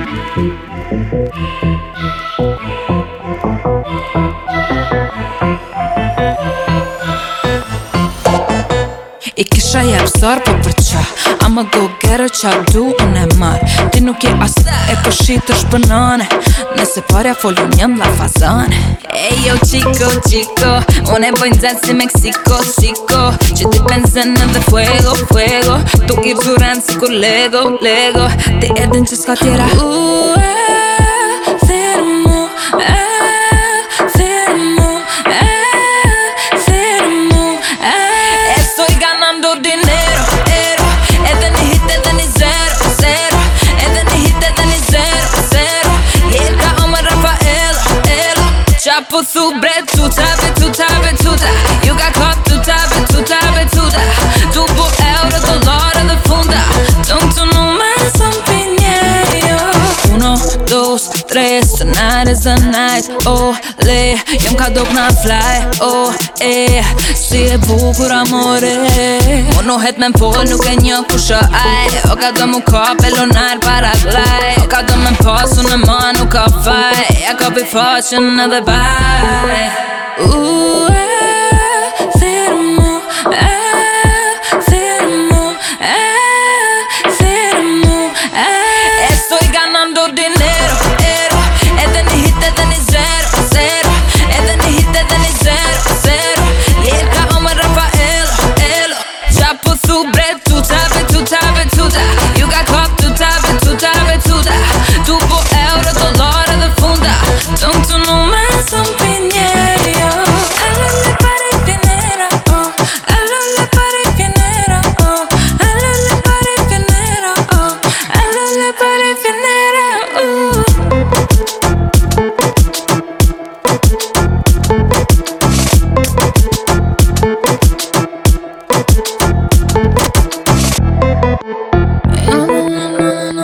I kisha jep sar po për qa I'ma go get her qa du unë e mar Ti nuk je as e po shitër shpënane Nëse parja folju njëm la fazane Ey yo chico, chico Unë e bojnë zet si Meksiko, siko Që ti benzen edhe fuego, fuego Tu i rzuren si kur Lego, Lego Ti edhin që s'ka tjera firmo, firmo, firmo Estoy ganando dinero, ero Edhe një hit edhe një zero, zero Edhe një hit edhe një zero, zero Jerka oma Rafaela, ela Qa po thu bre, tuta, betuta, betuta You got caught, tuta, betuta, betuta Tu po euro, dollar edhe funda Don't you know man, something yeah, yo 1, 2, 3, tonight is the night Oh, le, jam ka dok na fly Oh, si e bukur amore Monohet me m'fol, nuk e një kusha aj O ka do mu ka pelonar Paraglaj O ka do me m'pasu në ma nuk ka faj Ja ka pi faqen edhe baj firmo, firmo, firmo Estoy ganando dinero, ero Edhe një hit edhe një zero, zero Edhe një hit edhe një zero, zero Jerka oma Rafaela, elo Qa po thu bre, tuta, betuta, betuta You got caught, tuta, betuta, betuta Tu po euro, dollar edhe funda Don't you know man, something yeah, yo Alo le pare finera, oh Alo le pare finera, oh Alo le pare finera, oh Alo le pare finera,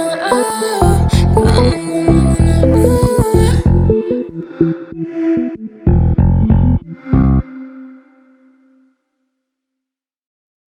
oh